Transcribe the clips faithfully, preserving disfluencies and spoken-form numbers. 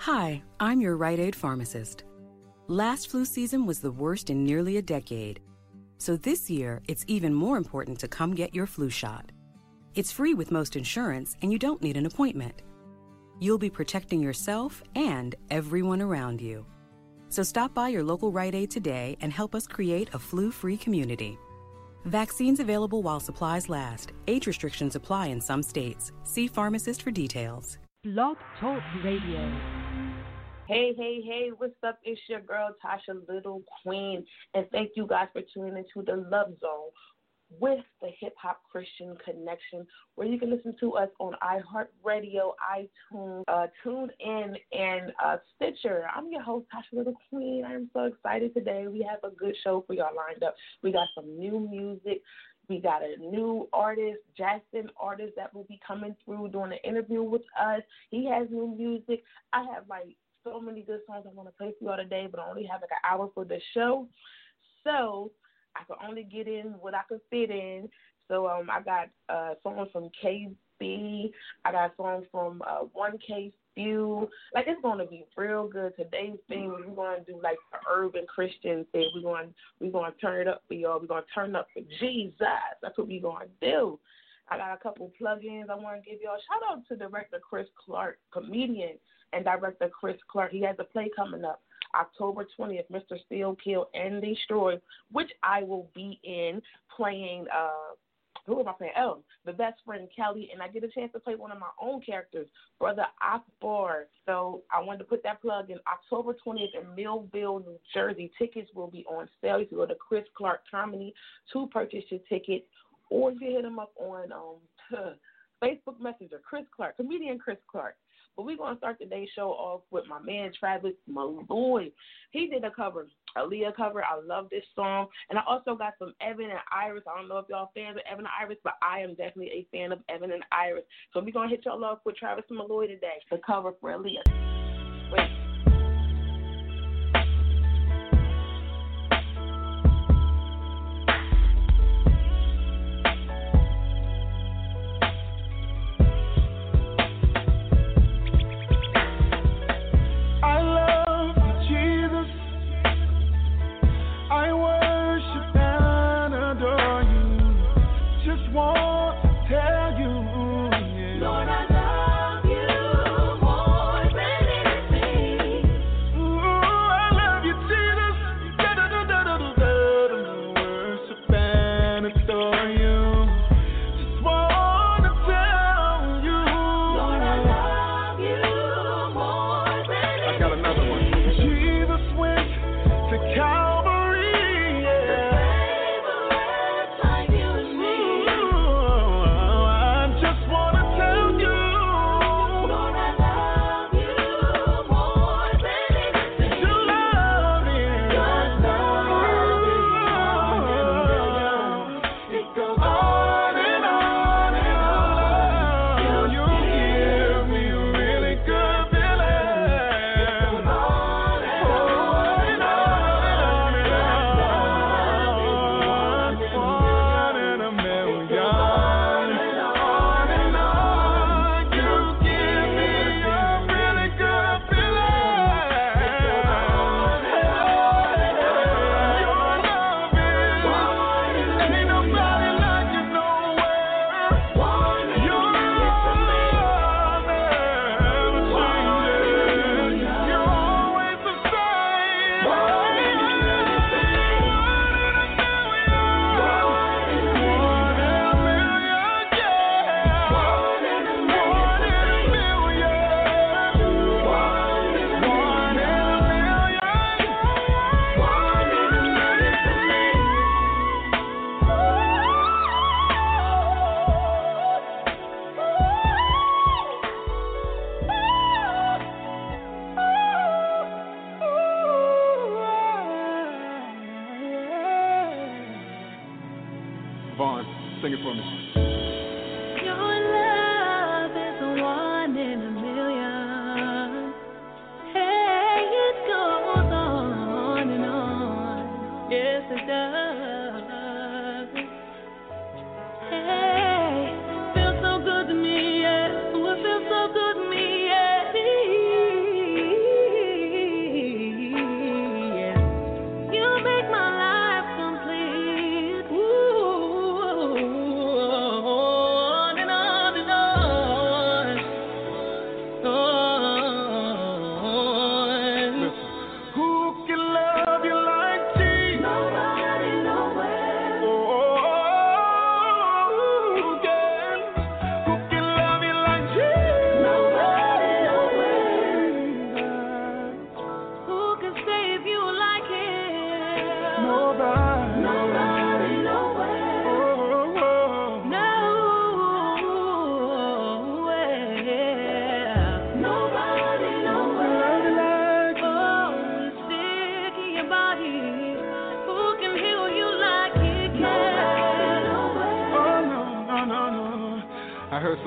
Hi, I'm your Rite Aid pharmacist. Last flu season was the worst in nearly a decade. So this year, it's even more important to come get your flu shot. It's free with most insurance, and you don't need an appointment. You'll be protecting yourself and everyone around you. So stop by your local Rite Aid today and help us create a flu-free community. Vaccines available while supplies last. Age restrictions apply in some states. See pharmacist for details. Blog Talk Radio. Hey, hey, hey, what's up? It's your girl, Tasha Little Queen, and thank you guys for tuning into the Love Zone with the Hip Hop Christian Connection, where you can listen to us on iHeartRadio, iTunes, uh, TuneIn, and uh, Stitcher. I'm your host, Tasha Little Queen. I am so excited today. We have a good show for y'all lined up. We got some new music. We got a new artist, Jackson artist, that will be coming through doing an interview with us. He has new music. I have, like, so many good songs I want to play for y'all today, but I only have like an hour for the show, so I can only get in what I can fit in. So um, I got uh, songs from K B, I got songs from uh, one K Spew. Like, it's going to be real good. Today's theme, we're going to do like the urban Christian thing. We're going we're going to turn it up for y'all. We're going to turn up for Jesus. That's what we're going to do. I got a couple plugins I want to give y'all. Shout out to director Chris Clark, comedian and director Chris Clark. He has a play coming up October twentieth, Mister Steal, Kill, and Destroy, which I will be in playing, uh, who am I playing? Oh, the best friend Kelly, and I get a chance to play one of my own characters, Brother Akbar. So I wanted to put that plug in. October twentieth in Millville, New Jersey. Tickets will be on sale. You can go to Chris Clark Comedy to purchase your ticket, or you can hit him up on um, Facebook Messenger, Chris Clark, comedian Chris Clark. But we're going to start today's show off with my man, Travis Malloy. He did a cover, a Leah cover. I love this song. And I also got some Evan and Iris. I don't know if y'all fans of Evan and Iris, but I am definitely a fan of Evan and Iris. So we're going to hit y'all off with Travis Malloy today, the cover for Aaliyah. Wait. Sing it for me. Your love is a one in a million. Hey, it goes on and on. Yes, it does. Hey, feels so good to me, yeah. Oh, it feels so good to me, yeah.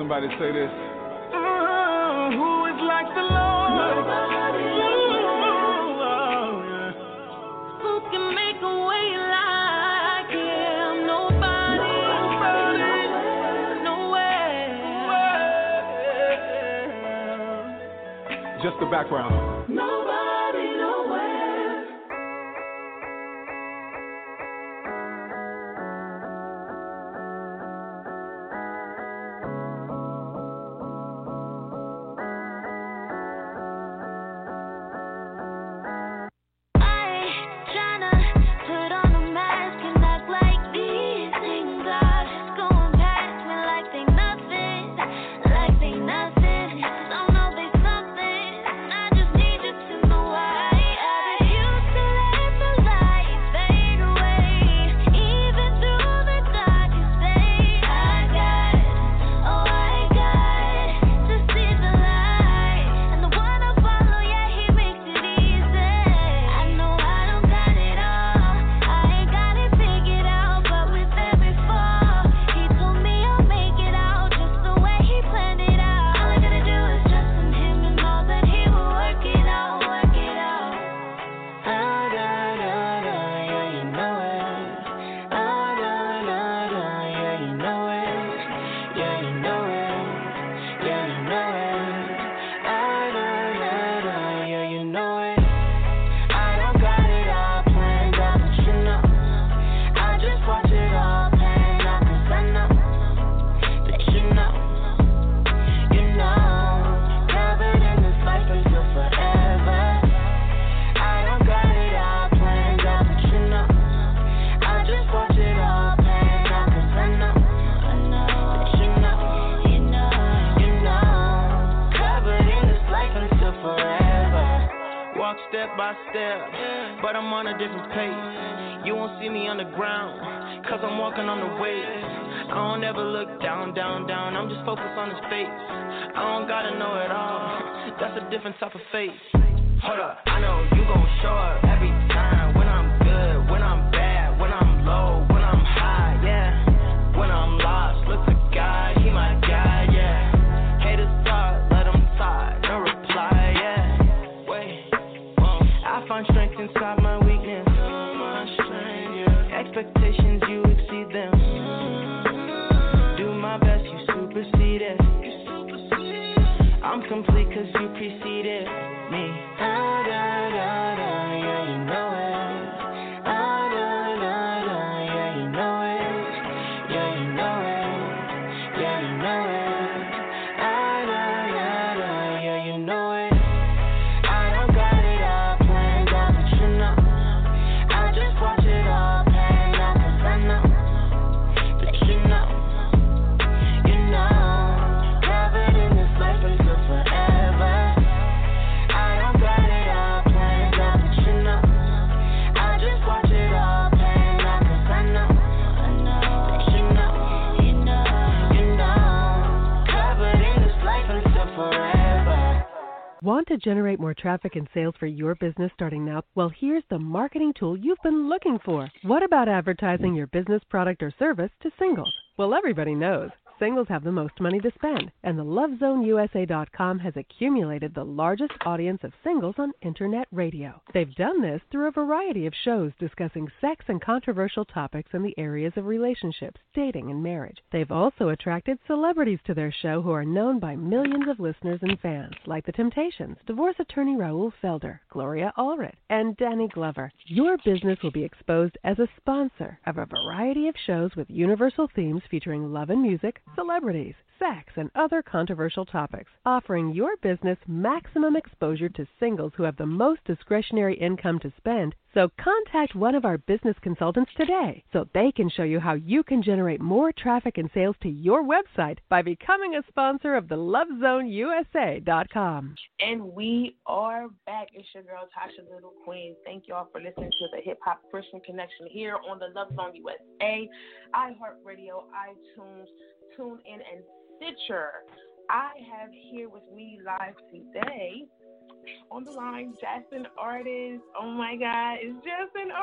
somebody say this. Oh, who is like the Lord? Nobody. Ooh, oh, yeah. Who can make a way like him? Nobody. Nobody. Nowhere. Just the background. Nobody, nowhere. Step by step, but I'm on a different pace. You won't see me on the ground, cause I'm walking on the waves. I don't ever look down, down, down, I'm just focused on his face. I don't gotta know it all, that's a different type of face. Hold up, I know you gon' show up every time. When I'm good, when I'm bad, when I'm low, when I'm high, yeah. When I'm lost, look to God, he my guy, yeah. Haters talk, let them talk, no reply, yeah. Wait, I find strength inside my weakness. My strength, yeah. Expectations, you exceed them. Do my best, you supersede it. I'm complete cause you preceded me. Da, da, da, da, yeah, you know it. Da, da, da, da, yeah, you know it. Yeah, you know it. Yeah, you know it. Da, da, da, da, yeah, you know it. I don't got it all planned out, but you know I just watch it all pan out, cause I know that you know, you know, covered in this life until forever. I don't got it all planned out, but you know I just watch it all pan out, cause I know, I know that you know, you know, you know, covered in this life until forever. Want to generate more traffic and sales for your business starting now? Well, here's the marketing tool you've been looking for. What about advertising your business, product, or service to singles? Well, everybody knows singles have the most money to spend, and the love zone U S A dot com has accumulated the largest audience of singles on internet radio. They've done this through a variety of shows discussing sex and controversial topics in the areas of relationships, dating, and marriage. They've also attracted celebrities to their show who are known by millions of listeners and fans, like The Temptations, divorce attorney Raul Felder, Gloria Allred, and Danny Glover. Your business will be exposed as a sponsor of a variety of shows with universal themes featuring love and music, celebrities, sex, and other controversial topics, offering your business maximum exposure to singles who have the most discretionary income to spend. So contact one of our business consultants today so they can show you how you can generate more traffic and sales to your website by becoming a sponsor of the love zone U S A dot com. And we are back. It's your girl, Tasha Little Queen. Thank y'all for listening to the Hip Hop Christian Connection here on the Love Zone U S A, iHeartRadio, iTunes, TuneIn, and Stitcher. I have here with me live today on the line, Justin Artist. Oh my God, it's Justin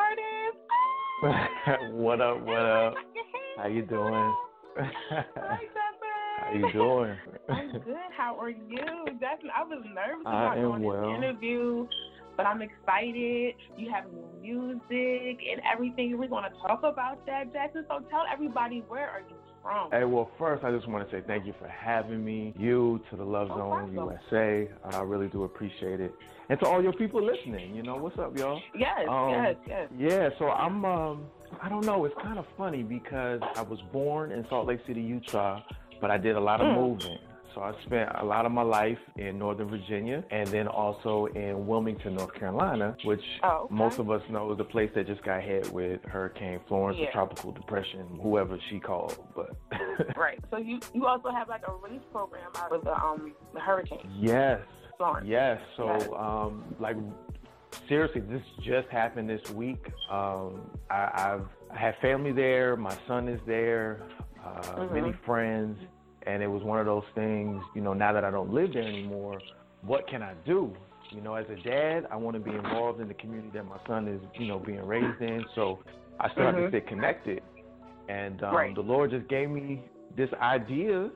Artist. What up, what up? How you doing? Hi, Justin. How you doing? I'm good. How are you? Jackson, I was nervous I about am doing well. this interview, but I'm excited. You have new music and everything. We're going to talk about that, Jackson. So tell everybody, where are you from? Hey, well, first, I just want to say thank you for having me. You, to the Love Zone No U S A. I really do appreciate it. And to all your people listening, you know, what's up, y'all? Yes, Um, yes, yes. Yeah, so I'm, um, I don't know, it's kind of funny because I was born in Salt Lake City, Utah, but I did a lot of Mm. moving. So I spent a lot of my life in Northern Virginia and then also in Wilmington, North Carolina, which Oh, okay. most of us know is the place that just got hit with Hurricane Florence, Yeah. the tropical depression, whoever she called. But Right. So you, you also have like a relief program out of the um the hurricane. yes, Florence. yes. So Yes. um, like seriously, this just happened this week. Um, I, I've I have family there. My son is there. Uh, Mhm. Many friends. And it was one of those things, you know, now that I don't live there anymore, what can I do? You know, as a dad, I want to be involved in the community that my son is, you know, being raised in. So I still have Mhm. to stay connected. And um, Right. the Lord just gave me this idea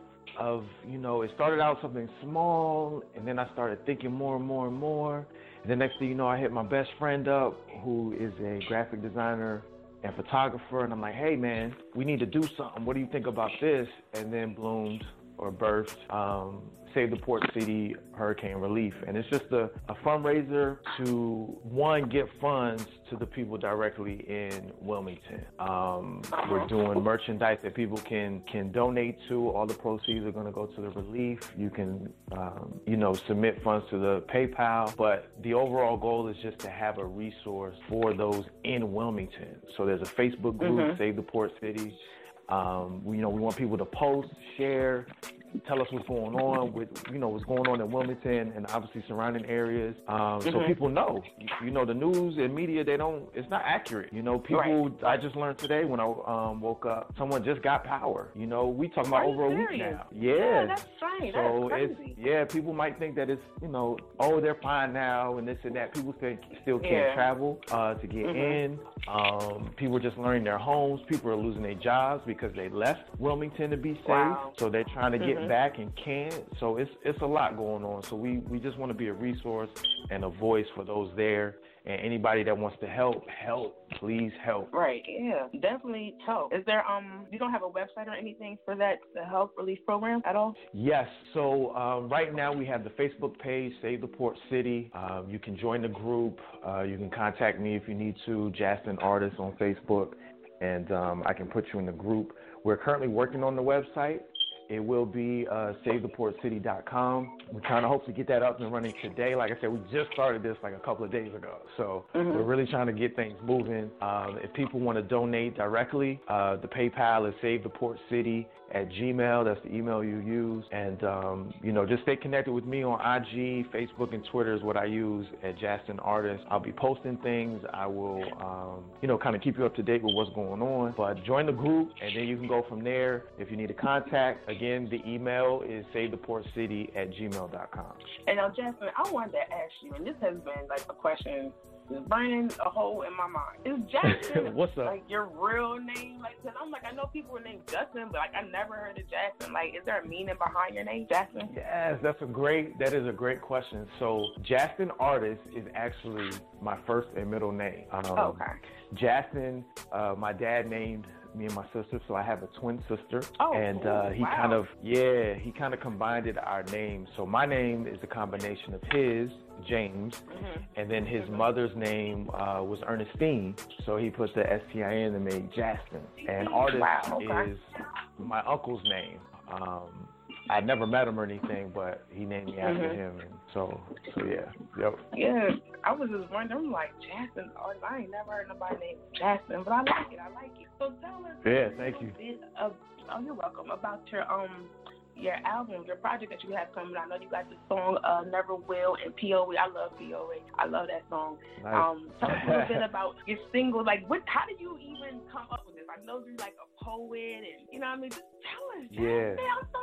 of, you know, it started out something small, and then I started thinking more and more and more. And the next thing you know, I hit my best friend up, who is a graphic designer and photographer, and I'm like, hey man, we need to do something. What do you think about this? And then bloomed or birthed um, Save the Port City Hurricane Relief. And it's just a, a fundraiser to, one, give funds to the people directly in Wilmington. Um, we're doing merchandise that people can, can donate to. All the proceeds are going to go to the relief. You can, um, you know, submit funds to the PayPal. But the overall goal is just to have a resource for those in Wilmington. So there's a Facebook group, Mhm. Save the Port City. Um, we, you know, we want people to post, share, tell us what's going on with, you know, what's going on in Wilmington and obviously surrounding areas. Um, so Mhm. people know, you know, the news and media, they don't, it's not accurate. You know, people, Right. I just learned today when I um, woke up, someone just got power. You know, we talking about Are you over a week serious? now. Yeah, Yeah. that's right. So That's it's, crazy. yeah, people might think that it's, you know, oh, they're fine now and this and that. People still, still can't Yeah. travel uh, to get Mhm. in. Um, people are just learning their homes. People are losing their jobs because they left Wilmington to be safe. Wow. So they're trying to get Mhm. back and can't. So it's it's a lot going on. So we, we just want to be a resource and a voice for those there. And anybody that wants to help, help. Please help. Right, yeah, definitely help. Is there, um, you don't have a website or anything for that, the health relief program at all? Yes. So um, right now we have the Facebook page, Save the Port City. Um, you can join the group. Uh, you can contact me if you need to, Jastin Artist on Facebook, and um, I can put you in the group. We're currently working on the website. It will be uh, save the port city dot com. We're trying to hope to get that up and running today. Like I said, we just started this like a couple of days ago. So Mhm. we're really trying to get things moving. Um, if people want to donate directly, uh, the PayPal is save the port city at Gmail. That's the email you use. And, um, you know, just stay connected with me on I G, Facebook, and Twitter is what I use at Jastin Artist. I'll be posting things. I will, um, you know, kind of keep you up to date with what's going on. But join the group, and then you can go from there. If you need a contact, again, the email is save the port city at gmail dot com. And now, Jasmine, I wanted to ask you, and this has been like a question that's burning a hole in my mind. Is Jackson What's up? like your real name? Like, cause I'm like, I know people are named Justin, but like I never heard of Jackson. Like, is there a meaning behind your name, Jackson? Yes, that's a great, that is a great question. So Jastin Artist is actually my first and middle name. Um, Okay. Jastin, uh, my dad named me and my sister, so I have a twin sister. Oh, and uh, he wow. kind of, yeah, he kind of combined our names. So my name is a combination of his, James, Mm-hmm. and then his mother's name uh, was Ernestine, so he put the S T I N and made Jastin. And Artist Wow, okay. is my uncle's name. Um, I never met him or anything, but he named me after Mhm. him, and so, so yeah, yep. Yeah, I was just wondering, I'm like, Jackson, oh, I ain't never heard nobody named Jackson, but I like it, I like it. So tell us Yeah, a thank little you. bit of, oh, you're welcome, about your um your album, your project that you have coming. I know you got the song uh, Never Will and P O A. I love P O A. I love that song. Nice. Um, tell us a little bit about your single. Like, what? How did you even come up with this? I know you're like a poet, and you know what I mean. Just tell us. Yeah. Jackson, I'm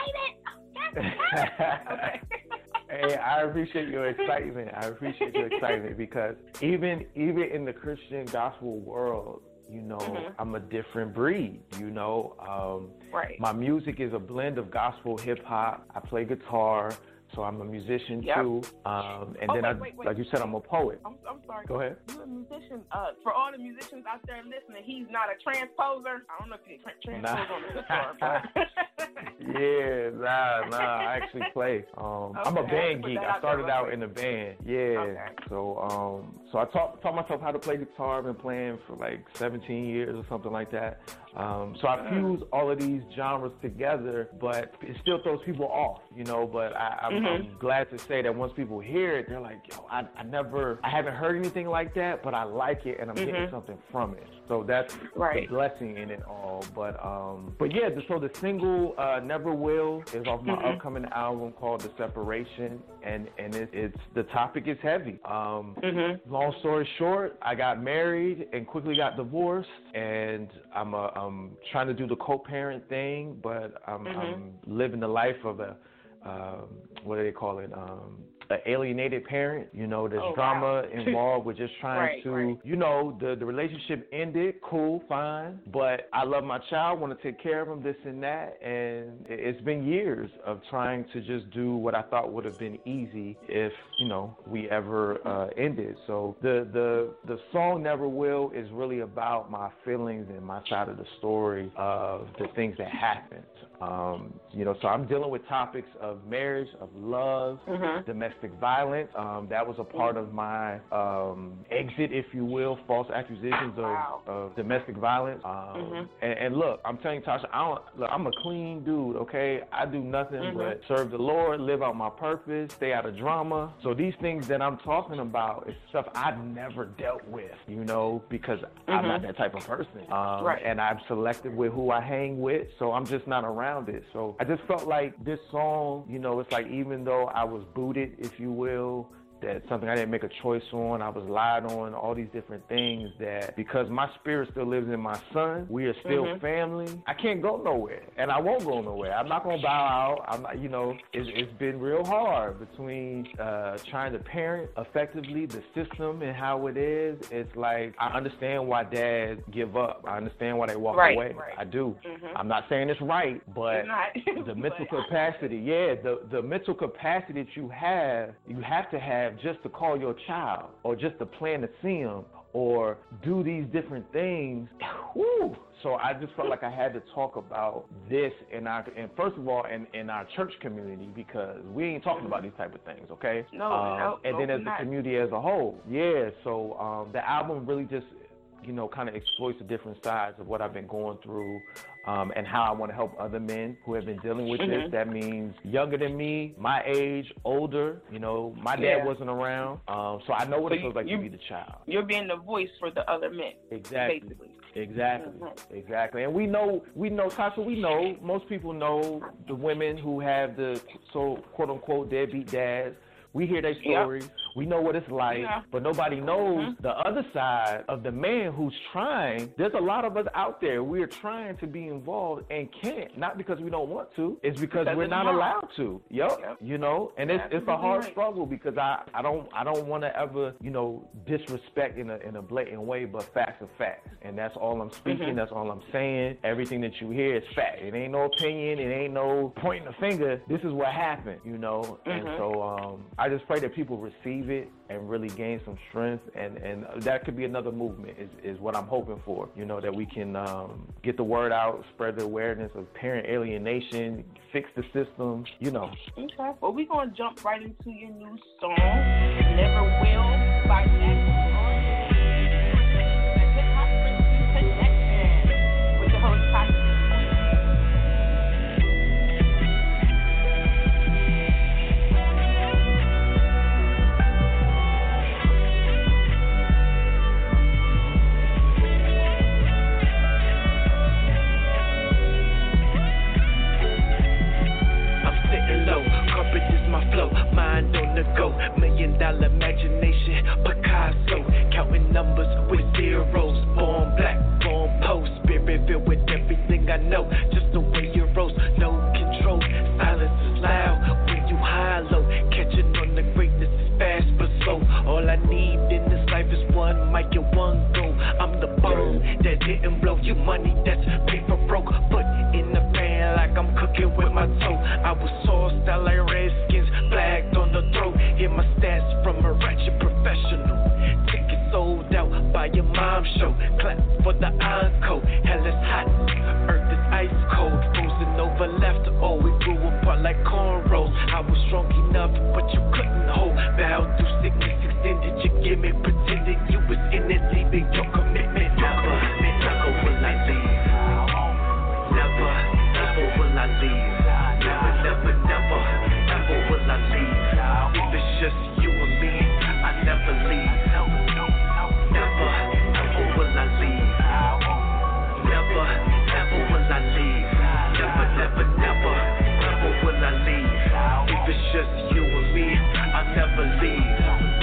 so excited. Yes. Okay. Hey, I appreciate your excitement. I appreciate your excitement because even even in the Christian gospel world, you know, mm-hmm. I'm a different breed, you know. Um, right. My music is a blend of gospel, hip-hop. I play guitar, so I'm a musician yep. too. Um, and oh, then, wait, I, wait, wait. like you said, I'm a poet. I'm, I'm sorry. Go ahead. You're a musician. Uh, for all the musicians out there listening, he's not a transposer. I don't know if he's a transposer nah. on the guitar, but... yeah, nah, nah, I actually play. Um, okay, I'm a band geek. I started out quick. in a band. Yeah. Okay. So, um, so I taught, taught myself how to play guitar. I've been playing for like seventeen years or something like that. Um, so I fuse all of these genres together, but it still throws people off, you know, but I, I'm, mm-hmm. I'm glad to say that once people hear it, they're like, yo, I, I never, I haven't heard anything like that, but I like it and I'm mm-hmm. getting something from it. So that's right. the blessing in it all. But, um, but yeah, so the single, uh, Never Will is off my mm-hmm. upcoming album called The Separation. And, and it, it's, the topic is heavy. Um, mm-hmm. Long story short, I got married and quickly got divorced, and I'm a, I'm trying to do the co-parent thing, but I'm, mm-hmm. I'm living the life of a, um, what do they call it, um, an alienated parent. You know, there's oh, drama wow. involved with just trying right, to, right. you know, the, the relationship ended, cool, fine, but I love my child, want to take care of him, this and that, and it's been years of trying to just do what I thought would have been easy if, you know, we ever uh, ended. So the, the, the song Never Will is really about my feelings and my side of the story of the things that happened. Um, you know, so I'm dealing with topics of marriage, of love, mm-hmm. domestic violence. Um, that was a part of my um, exit, if you will, false accusations of, wow. of domestic violence. Um, mm-hmm. and, and look, I'm telling you, Tasha, I don't, look, I'm a clean dude, okay? I do nothing mm-hmm. but serve the Lord, live out my purpose, stay out of drama. So these things that I'm talking about is stuff I've never dealt with, you know, because mm-hmm. I'm not that type of person. Um, right. And I'm selective with who I hang with, so I'm just not around it. So I just felt like this song, you know, it's like even though I was booted, if you will, that's something I didn't make a choice on, I was lied on, all these different things, that because my spirit still lives in my son, we are still mm-hmm. family, I can't go nowhere, and I won't go nowhere. I'm not going to bow out. I'm not, you know, it's, it's been real hard between uh, trying to parent effectively, the system and how it is. It's like, I understand why dads give up. I understand why they walk right, away. Right. I do. Mm-hmm. I'm not saying it's right, but the mental capacity, yeah, the, the mental capacity that you have, you have to have just to call your child, or just to plan to see him, or do these different things. Woo. So I just felt like I had to talk about this in our, and first of all, in, in our church community, because we ain't talking about these type of things, okay? No, um, no, And no, then as not. the community as a whole. Yeah, so um, the album really just, you know, kind of exploits the different sides of what I've been going through. Um, and how I want to help other men who have been dealing with mm-hmm. this. That means younger than me, my age, older. You know, my dad yeah. wasn't around, um, so I know what so it feels you, like you, to be the child. You're being the voice for the other men. Exactly. Basically. Exactly. Mm-hmm. Exactly. And we know, we know, Tasha, we know, most people know the women who have the so quote unquote deadbeat dads. We hear their stories. Yep. We know what it's like, yeah. but nobody knows mm-hmm. the other side of the man who's trying. There's a lot of us out there. We're trying to be involved and can't, not because we don't want to. It's because, because we're not hard. allowed to. Yep. yep. You know, and it's it's a hard right. struggle, because I, I don't I don't want to ever, you know, disrespect in a in a blatant way, but facts are facts, and that's all I'm speaking. Mm-hmm. That's all I'm saying. Everything that you hear is fact. It ain't no opinion. It ain't no pointing the finger. This is what happened. You know, mm-hmm. and so um, I just pray that people receive it and really gain some strength, and, and that could be another movement is, is what I'm hoping for, you know, that we can um, get the word out, spread the awareness of parent alienation, fix the system, you know. Okay, well, we're going to jump right into your new song, Never Will, by Jackson. Mind on the go, million dollar imagination, Picasso, counting numbers with zeros, born black, born post, spirit filled with everything I know, just the way you roast, no control, silence is loud, when you high low, catching on the greatness is fast but slow, all I need in this life is one mic and one go, I'm the bomb, that didn't blow. You money that's paper broke. Put in the pan like I'm cooking with my toe. I was sauced out like Redskins, flagged on the throat. Hear my stats from a ratchet professional. Ticket sold out by your mom's show. Clap for the encore. Hell is hot, earth is ice cold. Frozen over left, oh we grew apart like cornrows. I was strong enough, but you couldn't hold. Bow through sickness, extended your gimmick. Pretended you was in it, leaving your commitment. Never, never will I leave. Never, never will I leave. Never, never, never, never will I leave. If it's just you and me, I never leave. Never, never will I leave. Never, never will I leave. Never, never, never, never will I leave. If it's just you and me, I never leave.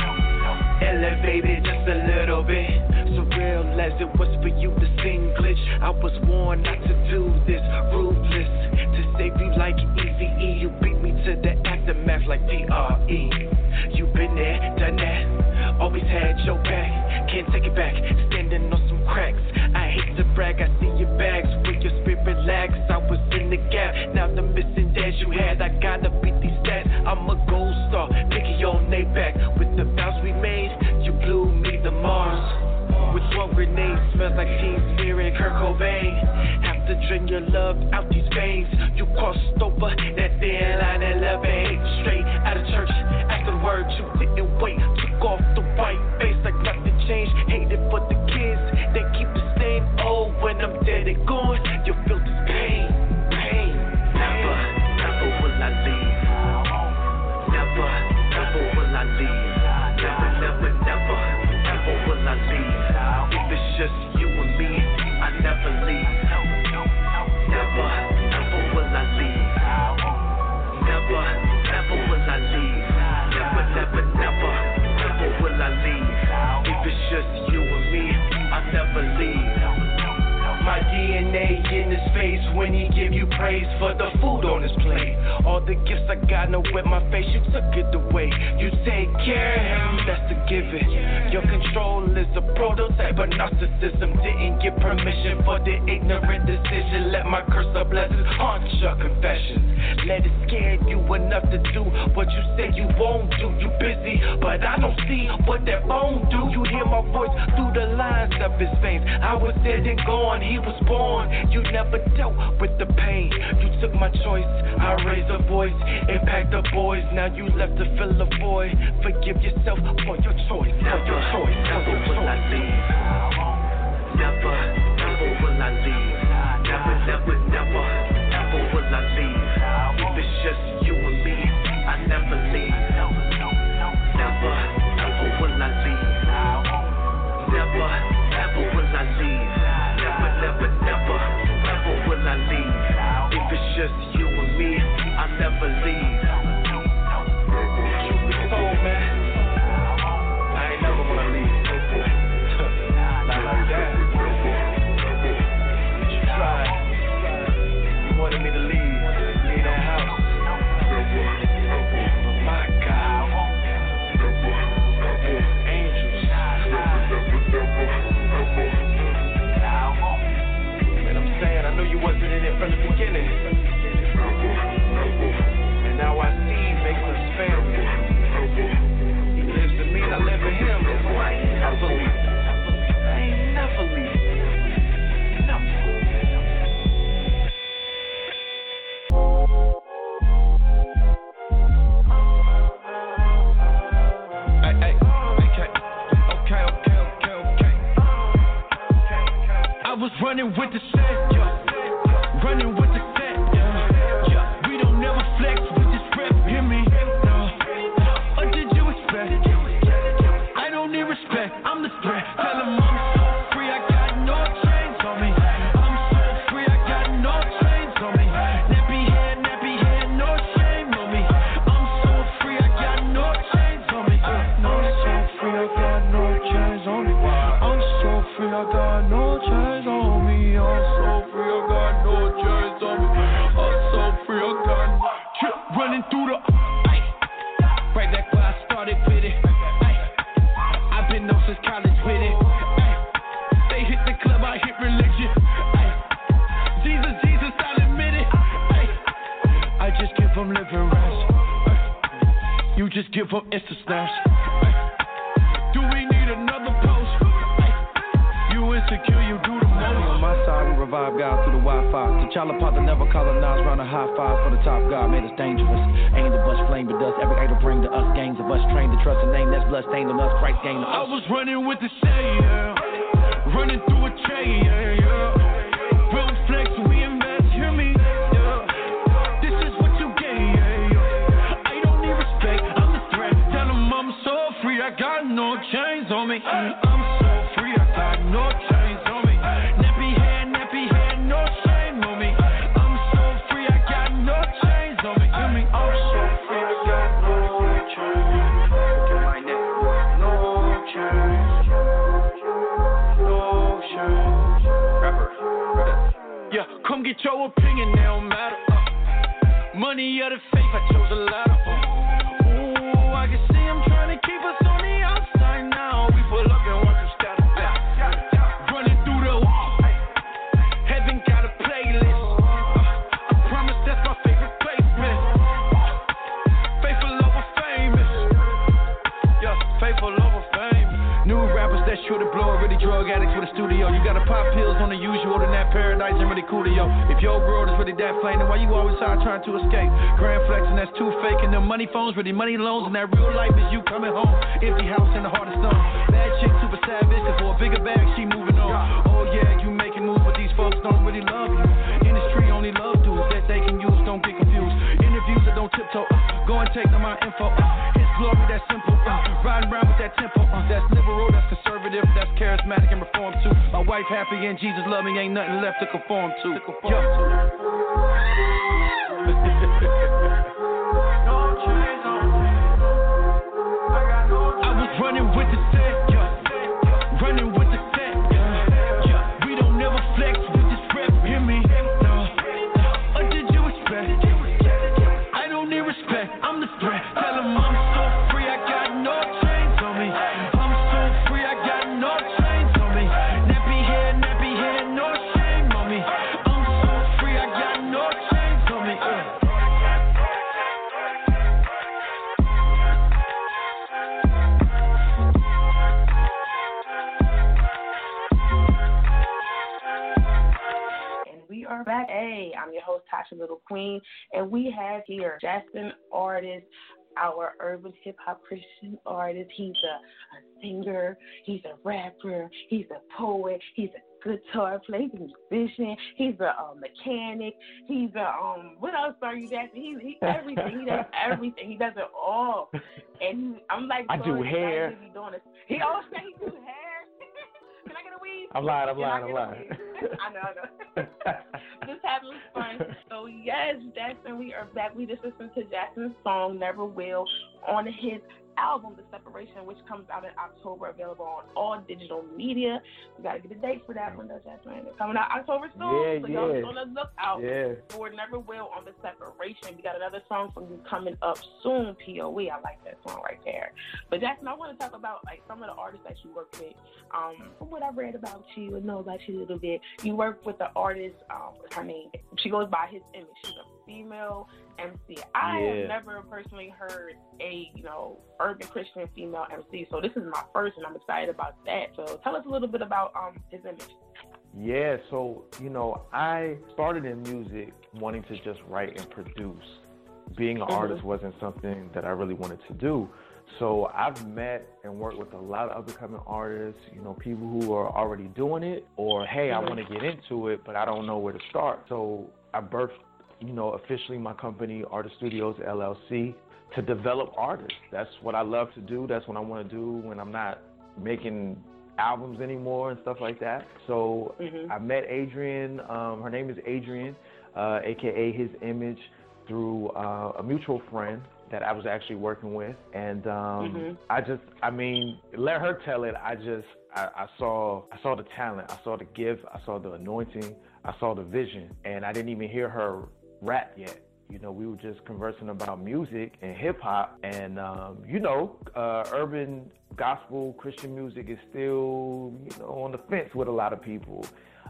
Elevated just a little bit, surreal as it was for you to sing glitch. I was warned not to do this, ruthless, to save you like Eazy-E. You beat me to the aftermath like D R E. You been there, done that, always had your back. Can't take it back, standing on some cracks. I hate to brag, I see your bags where your spirit lags. I was in the gap, now the missing dash you had. I gotta beat these stats, I'm a gold star, picky on they back. With the bounce we made, you blew me to Mars. With one grenade, smells like Teen Spirit, Kurt Cobain. Have to drain your love out these veins. You crossed over that thin line and love and hate. Straight out of church, acting words you didn't wait. Took off the white face like nothing changed. Hated for the kids, they keep the stain. Oh, when I'm dead and gone, you feel this pain, pain. Never, never will I leave. Never, never will I leave. Never, never, never, never will I leave. If it's just you and me, I never leave. Never, never will I leave. Never, never will I leave. Never, never, never, never will I leave. If it's just you and me, I never leave. My D N A in his face when he give you praise for the food on his plate. All the gifts I got, no with my face, you took it away. You take care of him, that's a given. Your control is a prototype of narcissism. Didn't get permission for the ignorant decision. Let my curse of blessings haunt your confessions. Let it scare you enough to do what you say you won't do. You busy, but I don't see what that phone do. You hear my voice through the lines of his veins. I was dead and gone, he was born. You never dealt with the pain. You took my choice, I raised a voice. Impact the boys, now you left to fill a void. Forgive yourself for your choice. For your choice. Never will I leave. Never, never will I leave. Never, never, never, never will I leave. If it's just you and me, I never leave. Never, never will I leave. Never, never will I leave. Never, never, never, never will I leave. If it's just you and me, I never leave. Truth be told, man, I ain't never gonna leave. Not like that. You tried. You wanted me to leave, leave that house. But my God, angels. And I'm saying, I know you wasn't in it from the beginning. And now I see he makes us family. He lives in me and I live in him. I ain't never leave. I ain't never leave. Running with the set, yeah. Running with the set, yeah. Yeah. We don't never flex, we just rep, hear me? No. What did you expect? I don't need respect, I'm the threat. Tell them I'm so free, I got no chains on me. I'm so free, I got no chains on me. Nappy hair, nappy hair, no shame on me. I'm so free, I got no chains on me. I'm so free, I got no chains on me. I'm so free, I got no chains on me. I'm so free, I got no choice. give them Insta snaps. Do we need another post? You insecure, you do the most. On my side, we revive God through the Wi-Fi. The child apart that never colonized, round a high five for the top God made us dangerous. Ain't the bus flame with us, every idol bring to us gangs of us trained to trust a name that's blood stained on us, Christ gained on us. I was running with the shade, yeah. Running through a chain, yeah, yeah. Real flex, we invest, hear me, yeah. This is what you get, yeah, yeah. I don't need respect, I'm the threat. Tell them I'm so free, I got no chains on me. I'm so free, I got no chains on me. Nappy hair, nappy hair, no shame on me. I'm so free, I got no chains on me. Hear me, I'm so free, I got no chains. Look at my neck, no chains, no chains. Rapper, yeah, come get your opinion, they don't matter. Uh, money or the faith, I chose a ladder. Uh, ooh, I can see I'm trying to keep us on the outside now. We pull up and watch them scatter. Running through the wall. Heaven got a playlist. Uh, I promise that's my favorite placement. Faithful over famous. Yeah, faithful over famous. New rappers that's sure to blow, really drug addicts with a studio. You gotta pop pills on the usual, then that paradise and really cool to yo. If your world is really that plain, then why you always out trying to escape? Grand flexing, that's too fake, and them money phones, really money loans, and that real life is you coming home. Empty house in the heart of stone. Bad chick, super savage, and for a bigger bag, she moving on. Oh yeah, you making moves, but these folks don't really love you. Industry only love dudes that they can use, don't get confused. Interviews that don't tiptoe, uh, go and take them my info. Uh, his glory, that's simple. Uh, riding around with that tempo, uh, that's liberal, that's conservative, that's charismatic and reform too. My wife happy and Jesus love me, ain't nothing left to conform to. To conform yeah. to. I was running with the set, yeah. Running with the set, yeah. yeah. We don't never flex with this rep, hear me? No. What did you expect? I don't need respect, I'm the threat. Tell them I'm so free, I got no chains on me. I'm so free, I got no chains on me. Nappy hair, nappy hair, no shame on me. I'm so free, I got no chains on me. Uh. We are back. Hey, I'm your host, Tasha Little Queen, and we have here Jackson Artist, our urban hip hop Christian artist. He's a, a singer, he's a rapper, he's a poet, he's a guitar player, he's a musician, he's a uh, mechanic, he's a um. What else are you, Jackson? He's he everything. He does everything. He does it all. And I'm like, I do hair. He doing this. He always say he do hair. Can I get a weed? I'm lying, I'm Can lying, I I'm lying. I know, I know. Just having fun. So, yes, Jackson, we are back. We just listened to Jackson's song, Never Will, on his album, The Separation, which comes out in October, available on all digital media. We got to get a date for that one, though, Jackson. It's coming out October soon, yeah, so yeah. y'all be on the lookout yeah. for Never Will on The Separation. We got another song from you coming up soon, P O E. I like that song right there. But, Jackson, I want to talk about, like, some of the artists that you work with. Um, from what I read about you and know about you a little bit, you work with the artist, um, what's her name? She goes by His Image. She's a female M C. I yeah. have never personally heard a, you know, urban Christian female M C, so this is my first, and I'm excited about that. So tell us a little bit about um His Image. Yeah, so, you know, I started in music wanting to just write and produce. Being an mm-hmm. artist wasn't something that I really wanted to do. So I've met and worked with a lot of up-and-coming artists, you know, people who are already doing it, or, hey, I want to get into it, but I don't know where to start. So I birthed, you know, officially my company, Artist Studios, L L C, to develop artists. That's what I love to do. That's what I want to do when I'm not making albums anymore and stuff like that. So mm-hmm. I met Adrian. Um, her name is Adrian, uh, a k a. His Image, through uh, a mutual friend that I was actually working with. And um, mm-hmm. I just, I mean, let her tell it. I just, I, I saw, I saw the talent. I saw the gift. I saw the anointing. I saw the vision. And I didn't even hear her rap yet. You know, we were just conversing about music and hip hop. And, um, you know, uh, urban gospel Christian music is still, you know, on the fence with a lot of people.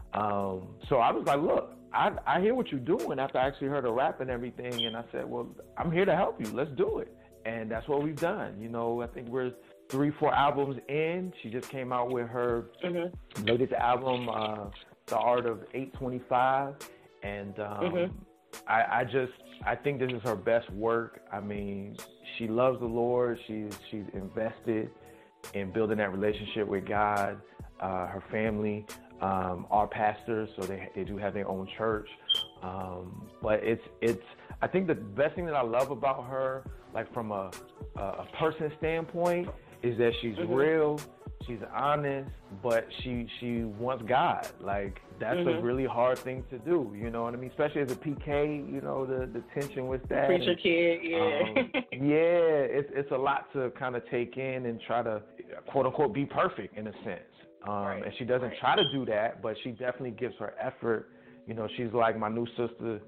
Um, so I was like, look, I, I hear what you're doing after I actually heard her rap and everything. And I said, well, I'm here to help you. Let's do it. and that's what we've done. You know, I think we're three, four albums in. She just came out with her mm-hmm. latest album, uh, The Art of eight twenty-five, and um, mm-hmm. I, I just, I think this is her best work. I mean, she loves the Lord. She's she's invested in building that relationship with God, uh, her family, um, our pastors, so they they do have their own church. Um, but it's it's. I think the best thing that I love about her, like from a a person standpoint, is that she's mm-hmm. real, she's honest, but she she wants God. Like that's mm-hmm. a really hard thing to do, you know what I mean? Especially as a P K, you know, the, the tension with that. Preacher and, kid, yeah. Um, yeah, it's it's a lot to kind of take in and try to quote unquote be perfect in a sense. Um, right. And she doesn't right. try to do that, but she definitely gives her effort. You know, she's like my new sister.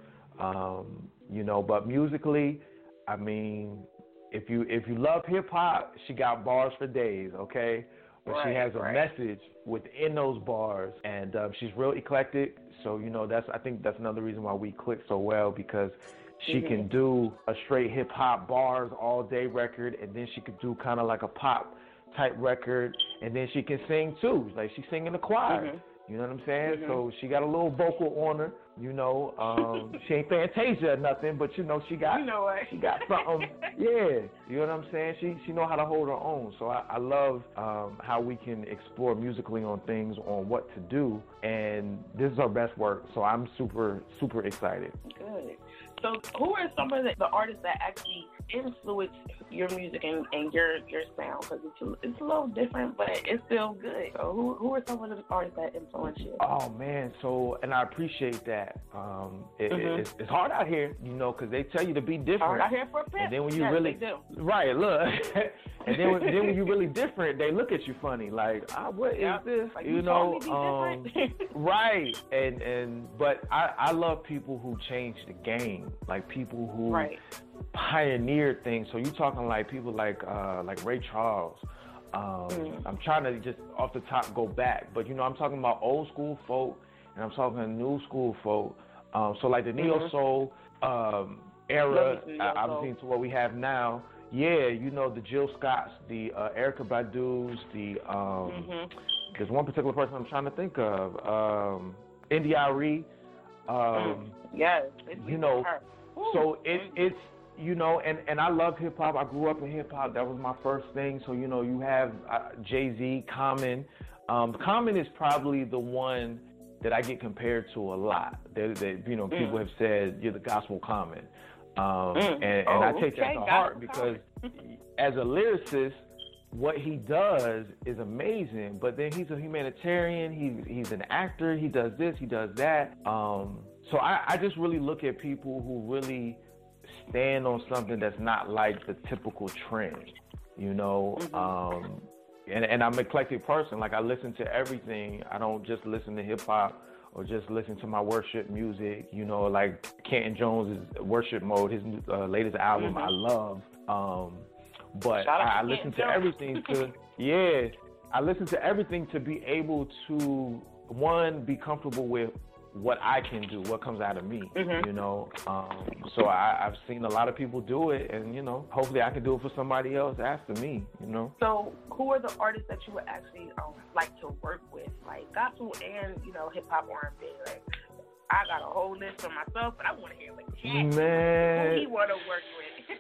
Um, you know, but musically, I mean, if you if you love hip hop, she got bars for days, okay? But right, she has a right. message within those bars, and um, she's real eclectic. So you know, that's I think that's another reason why we click so well, because she mm-hmm. can do a straight hip hop bars all day record, and then she could do kind of like a pop type record, and then she can sing too. Like she sing in the choir. Mm-hmm. You know what I'm saying? Mm-hmm. So she got a little vocal on her, you know. Um, she ain't Fantasia or nothing, but you know she got you know what? she got something. Yeah, you know what I'm saying? She she know how to hold her own. So I, I love um, how we can explore musically on things, on what to do, and this is our best work. So I'm super super excited. Good. So who are some of the, the artists that actually influence your music and, and your your sound? Because it's a, it's a little different, but it's still good. So who who are some of the artists that influence you? Oh man, so and I appreciate that. Um, it, mm-hmm. it's, it's hard out here, you know, because they tell you to be different. Hard out here for a pimp. And then when you yes, really they do. right, look, and then when, then when you really different, they look at you funny, like, ah, what yeah. is this? Like, you, you know, um, right? And and but I I love people who change the game. Like people who right. pioneered things. So you talking like people like uh, like Ray Charles. Um, mm. I'm trying to just off the top go back, but you know I'm talking about old school folk and I'm talking new school folk. Um, so like the neo mm-hmm. soul um, era, uh, obviously to what we have now. Yeah, you know the Jill Scotts, the uh, Erykah Badu's, the um, mm-hmm. there's one particular person I'm trying to think of, um, India.Arie. Um, mm. Yes, you know. So it, it's, you know, and, and I love hip-hop. I grew up in hip-hop. That was my first thing. So, you know, you have uh, Jay-Z, Common. Um, Common is probably the one that I get compared to a lot. They, they, you know, mm. people have said, you're the gospel Common. Um, mm. And, and oh, I take okay. that to heart because as a lyricist, what he does is amazing. But then he's a humanitarian. He's, he's an actor. He does this. He does that. Um So I, I just really look at people who really stand on something that's not like the typical trend, you know. Mm-hmm. Um, and, and I'm an eclectic person. Like I listen to everything. I don't just listen to hip hop or just listen to my worship music. You know, like Kenton Jones' Worship Mode, his uh, latest album, mm-hmm. I love. Um, but I, I listen to everything to yeah. I listen to everything to be able to one be comfortable with what I can do, what comes out of me, mm-hmm. you know. Um, so I, I've seen a lot of people do it, and, you know, hopefully I can do it for somebody else after me, you know. So who are the artists that you would actually um, like to work with, like gospel and, you know, hip-hop R and B? Like, I got a whole list for myself, but I want to hear what Cat, Man. who he want to work with.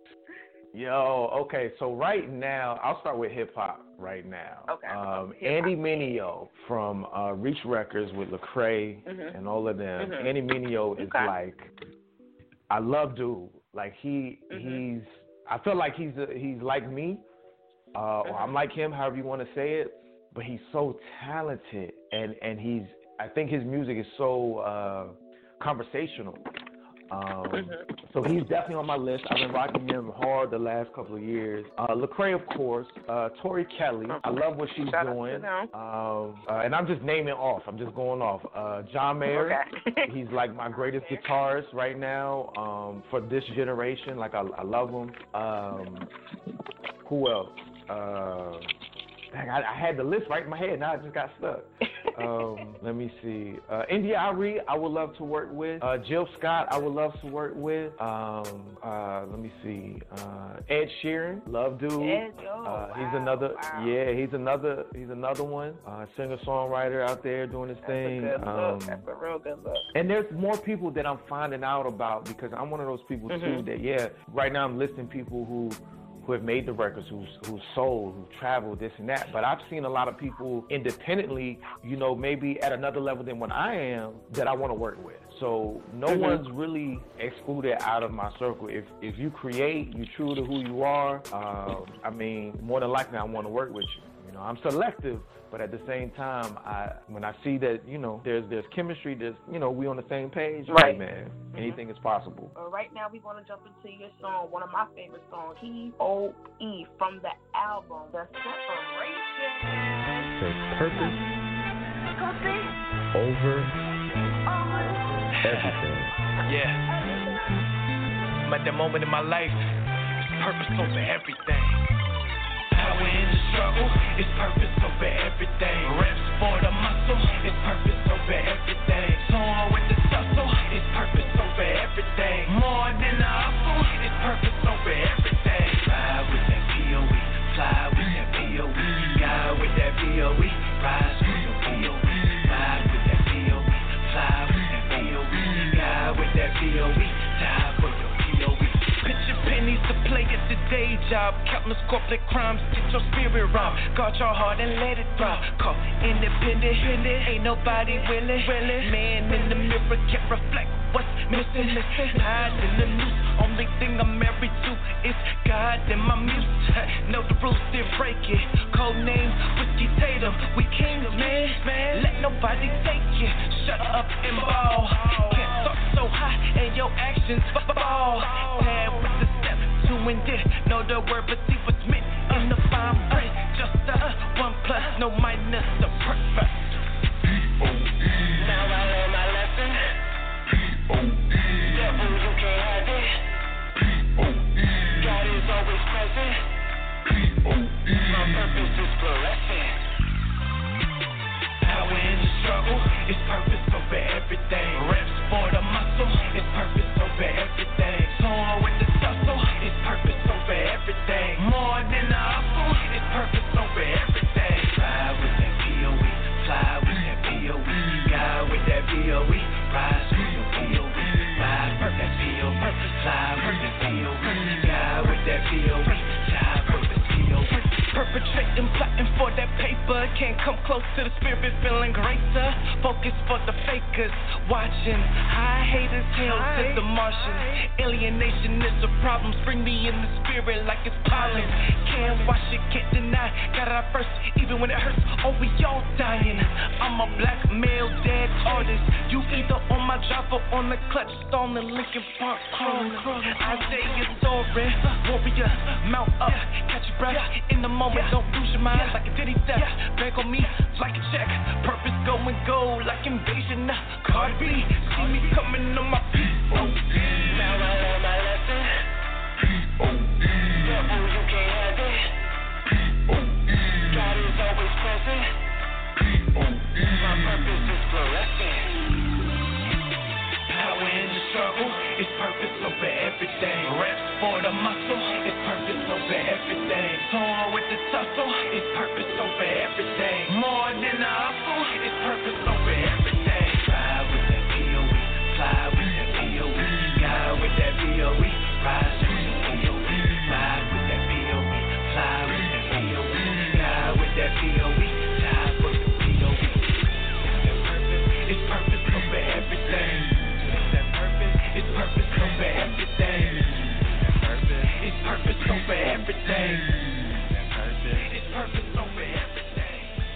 Yo, okay, so right now, I'll start with hip-hop right now. Okay. Um, hip-hop. Andy Mineo from uh, Reach Records with Lecrae mm-hmm. and all of them. Mm-hmm. Andy Mineo is okay. like, I love dude. Like he, mm-hmm. he's, I feel like he's a, he's like me, uh, mm-hmm. or I'm like him, however you want to say it, but he's so talented, and, and he's, I think his music is so uh, conversational. Um, mm-hmm. So he's definitely on my list. I've been rocking him hard the last couple of years. Uh, Lecrae, of course. Uh, Tori Kelly. I love what she's Shout doing. Um, uh, and I'm just naming off. I'm just going off. Uh, John Mayer. Okay. He's like my greatest guitarist right now um, for this generation. Like, I, I love him. Um, who else? Uh, I, I had the list right in my head. Now I just got stuck. um, let me see. Uh, India Arie, I would love to work with. Uh, Jill Scott, I would love to work with. Um, uh, let me see. Uh, Ed Sheeran, love dude. Ed, oh, uh, he's wow, another. wow. Yeah, he's another. He's another one. Uh, singer songwriter out there doing his That's thing. a good um, look. That's a real good look. And there's more people that I'm finding out about because I'm one of those people Mm-hmm. too that yeah. Right now I'm listing people who. who have made the records, who's who's sold, who traveled, this and that. But I've seen a lot of people independently, you know, maybe at another level than what I am, that I want to work with. So no Mm-hmm. one's really excluded out of my circle. If if you create, you true to who you are, um, I mean, more than likely I want to work with you. You know, I'm selective, but at the same time, I when I see that, you know, there's there's chemistry, there's, you know, we on the same page, Right. hey, man, anything is possible. Uh, right now, we want to jump into your song, one of my favorite songs, P O E, from the album, The Separation. So purpose over everything. Yeah. I'm at that moment in my life, it's purpose over everything. Power in the struggle, it's purpose over everything. Reps for the muscle, it's purpose over everything. Soaring with the tussle, it's purpose over everything. More than a hustle, it's purpose over everything. Ride with that P O E, fly with that P O E, guide with that P O E, rise with your P O E. Ride with that P O E, fly with that P O E, guide with that P O E, die for your P O E. Picture pennies to play at the day job, countless corporate crimes, get your spirit robbed. Guard your heart and let it throb. Call independent, ain't nobody willing. Man in the mirror can't reflect what's missing. Hide in the news, only thing I'm married to is God and my muse. Know the rules, then break it. Code name, Whiskey Tatum, we kings, man. Let nobody take it. Shut up and ball. Can't talk so high and your actions fall. Tag with the step, two and this. Know the word, but see what's meant in the fine print. Just a one plus, no minus, the perfect. Now I learned my lesson. Devil, you can't have it. God is always present. My purpose is fluorescent. Power in the struggle, it's purpose over everything. Reps for the muscle, it's purpose over everything. Soaring with the tussle, it's purpose over everything. More than a hustle, it's purpose over everything. Ride with that P O E, fly with that P O E, guide with that P O E, rise with your P O E. Ride with that P O E, fly with that P O E, guide with that P O E, die with that P O E. Perpetrating, plotting for that paper. Can't come close to the spirit, feeling greater. Focus for the fakers. Watching high haters, hail to the Martians. Alienation is a problem. Spring me in the spirit like it's pollen. Can't wash it, can't deny. Got it out first, even when it hurts. Oh, we all dying. I'm a black male dead artist. You either on my drive or on the clutch, stalling Lincoln Park crawling. Isaiah soaring, warrior, mount up, catch your breath in the moment. Don't lose your mind like a diddy theft. Bank on me like a check. Purpose go and go like invasion. Cardi B, see me coming on my feet. Now I learned my lesson. Devil, you can't have it. God is always present. My purpose is fluorescent. Power in the struggle, it's purpose over everything. Reps for the muscle, it's purpose over everything. Soaring with the tussle, it's purpose over everything. More than a hustle, it's purpose over everything. Ride with that P O E, fly with that P O E, guide with that P O E, rise with that P O E, ride with that P O E, fly with that P O E, guide with that P O E, die with the P O E. That purpose, it's purpose over everything. That purpose, it's purpose over everything. That purpose, it's purpose over everything. That purpose, it's purpose over everything.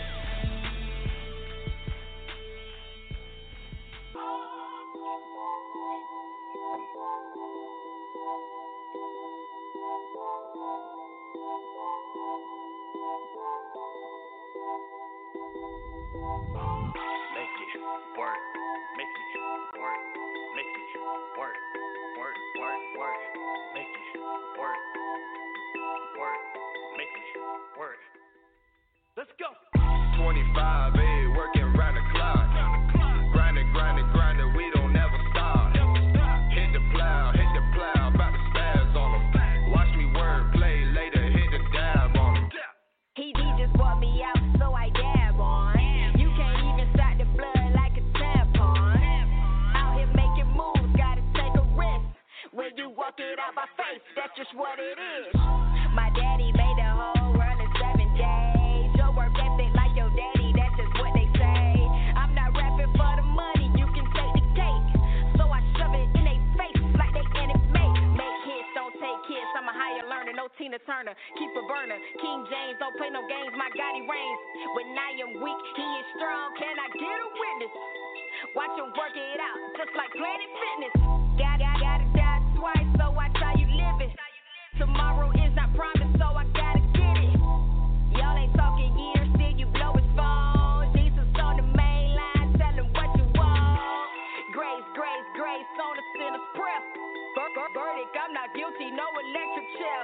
Make it work, make it work, make it work, work, work, work, make it work, work, make it work. Let's go. twenty-five, ayy, working right games, my God, he reigns. When I am weak, he is strong. Can I get a witness? Watch him work it out, just like Planet Fitness. Got, got, gotta die twice, so watch how you live it. Tomorrow is not promised, so I gotta get it. Y'all ain't talking years, still you blow his phone. Jesus on the main line, tell him what you want. Grace, grace, grace on the sinner's prayer. Ver- ver- verdict, I'm not guilty, no electric chair.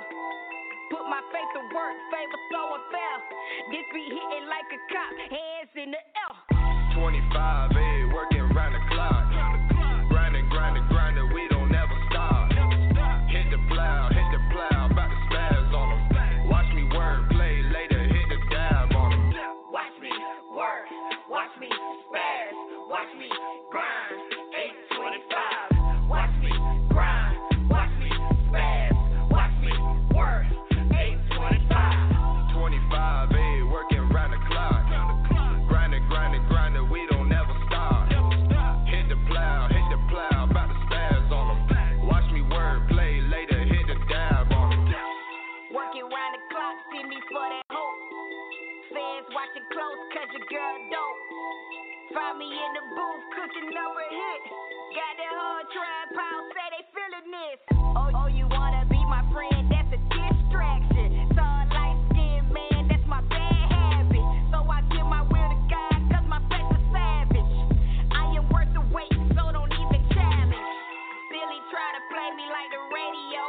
Put my faith to work, favor so unfair. This be hitting like a cop, hands in the air. twenty-five, hey, working round the clock. Grinding, grinding, grinding, we don't ever stop. Hit the plow, hit the plow, about to spaz on them. Watch me work, play later, hit the dab on them. Watch me work, watch me spaz, watch me grind. eight twenty-five, watch me grind, watch me spaz, watch me work. eight twenty-five, twenty-five, hey, working round the clock. Grinding, grinding, grinding, we don't ever stop. Hit the plow, hit the plow, about to spaz on them. Watch me work, play later, hit the dab on them. Working round the clock, see me for that hope. Fans watching close, cause your girl dope. Find me in the booth, cooking up a hit. Got that whole trap house, say they feeling this. Oh, oh, you wanna be my friend, that's a distraction. Tall, light-skinned man, that's my bad habit. So I give my will to God, cause my faith is savage. I am worth the wait, so don't even challenge. Billy try to play me like the radio.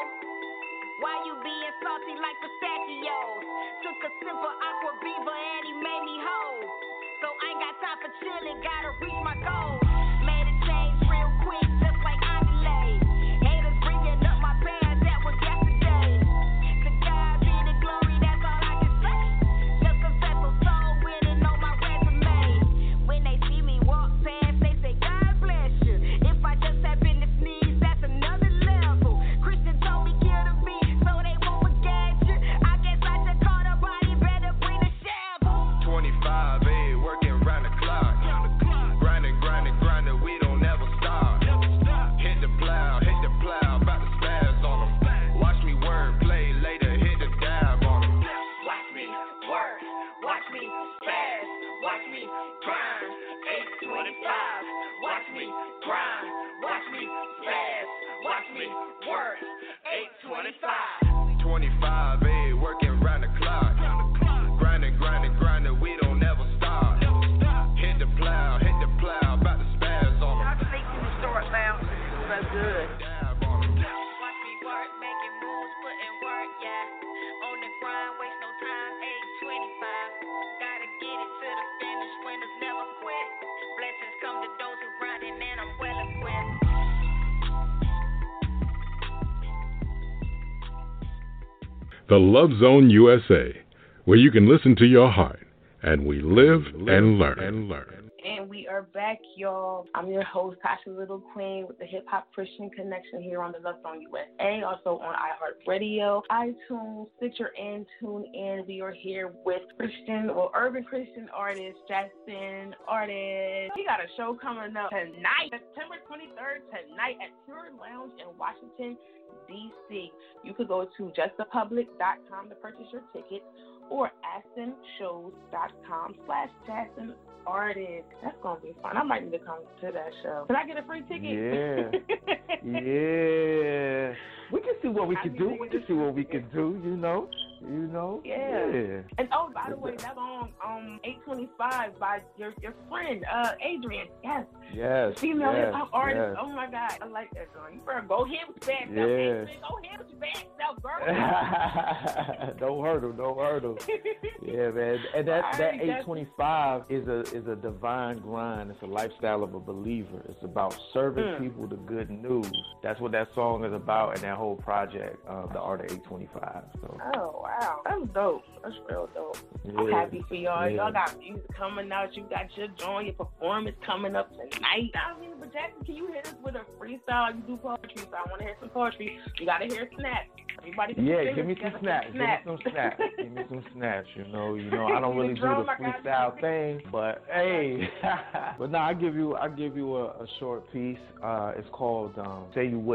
Why you being salty like pistachios? Took a simple aqua beaver and he made me whole. So I ain't got time for chillin', gotta reach my goal. Made a change real quick, just like I delayed. Haters bringing up my past, that was yesterday. To God be the glory, that's all I can say. Just confess a soul winning on my resume. When they see me walk past, they say God bless you. If I just happen to sneeze, that's another level. Christian told me kill the beat, so they won't forget you. I guess I just caught a body, better bring the shovel. twenty-five, hey, working round the clock. Grinding, grinding, grinding, we don't ever stop. Hit the plow, hit the plow, about to spaz on them. Watch me work, play later, hit the dab on them. Watch me work, watch me spaz, watch me grind. eight twenty-five, watch me grind, watch me spaz, watch me work. eight twenty-five. twenty-five, hey, working round the clock. Grinding, grinding, grinding, we don't ever stop. Hit the plow, hit the plow, about to spaz on them. I think in the short lounge, that's good. Dab on them. Watch me work, making moves, putting work, yeah. On the grind, waste no time, eight twenty-five. Gotta get it to the finish, winners never quit. Blessings come to those who riding, and I'm well equipped. The Love Zone U S A, where you can listen to your heart, and we live, live and learn. And learn. And we are back, y'all. I'm your host, Tasha Little Queen, with the Hip Hop Christian Connection here on the Love Zone U S A, also on iHeartRadio, iTunes, Stitcher, and TuneIn. We are here with Christian, well, urban Christian artist, Jackson Artist. We got a show coming up tonight, September twenty-third, tonight at Pure Lounge in Washington, D C. You could go to just the public dot com to purchase your tickets, or aston shows dot com slash Jackson Artist. That's going to be fun. I might need to come to that show. Can I get a free ticket? Yeah. Yeah. We can see what we can do. We can see what we can do, you know. You know? Yeah. yeah. And oh, by the way, that song, um, eight twenty-five by your your friend, uh, Adrian. Yes. Yes. Female yes, hip hop artist. Yes. Oh my God. I like that song. You better go ahead with your bad self, Yeah. Adrian. Go ahead with your bad self, girl. Don't hurt him. Don't hurt him. Yeah, man. And that, All that right, eight twenty-five is a is a divine grind. It's a lifestyle of a believer. It's about serving Mm. people the good news. That's what that song is about, and that whole project, uh, the Art of eight twenty-five. So. Oh wow, that's dope. That's real dope. I'm Yeah. happy for y'all. Yeah. Y'all got music coming out. You got your joint, your performance coming up tonight. I mean, but Jackson, can you hit us with a freestyle? You do poetry, so I want to hear some poetry. You got to hear snaps. Everybody, can Yeah, sing give me together some snaps. Give me snaps. some snaps. Give me some snaps. You know, you know, I don't really do Drum, the I got freestyle you. thing, but hey, but now I give you, I give you a, a short piece. Uh, it's called um, "Say You Will."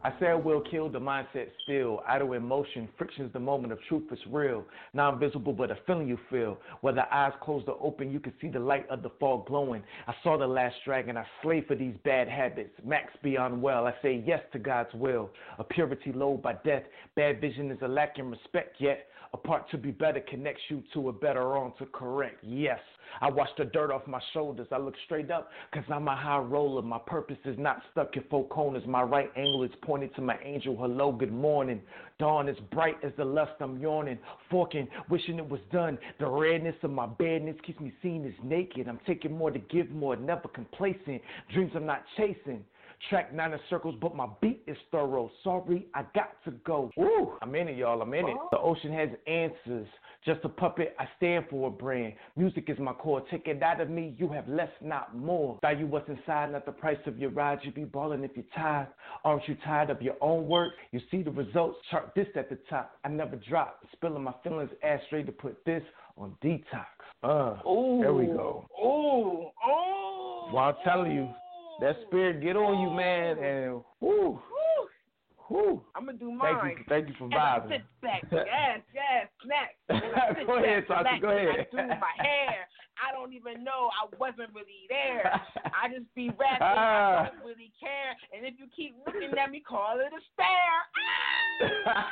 I say I will kill the mindset still. Idle in motion, friction's the moment of truth is real. Non-visible, but a feeling you feel. Whether eyes closed or open, you can see the light of the fog glowing. I saw the last dragon, I slave for these bad habits. Max beyond well, I say yes to God's will. A purity low by death, bad vision is a lack in respect yet. A part to be better connects you to a better wrong to correct. Yes, I wash the dirt off my shoulders. I look straight up because I'm a high roller. My purpose is not stuck in four corners. My right angle is pointed to my angel. Hello, good morning. Dawn is bright as the lust I'm yawning. Forking, wishing it was done. The redness of my badness keeps me seen as naked. I'm taking more to give more, never complacent. Dreams I'm not chasing. Track nine in circles, but my beat is thorough. Sorry, I got to go. Woo, I'm in it, y'all. I'm in it. The ocean has answers. Just a puppet, I stand for a brand. Music is my core. Take it out of me, you have less, not more. Value what's inside, not the price of your ride. You be balling if you're tired. Aren't you tired of your own work? You see the results, chart this at the top. I never drop. Spilling my feelings, ask straight to put this on detox. Uh, Ooh. There we go. Ooh. Oh. Well, I'm telling you, that spirit get on you, man, and whoo, whoo. I'm gonna do mine. Thank you, thank you for and vibing. Sit back, yes, yes, next. Go ahead, Tasha, go ahead. I do my hair. I don't even know I wasn't really there. I just be rapping. Ah. I don't really care. And if you keep looking at me, call it a stare. Ah!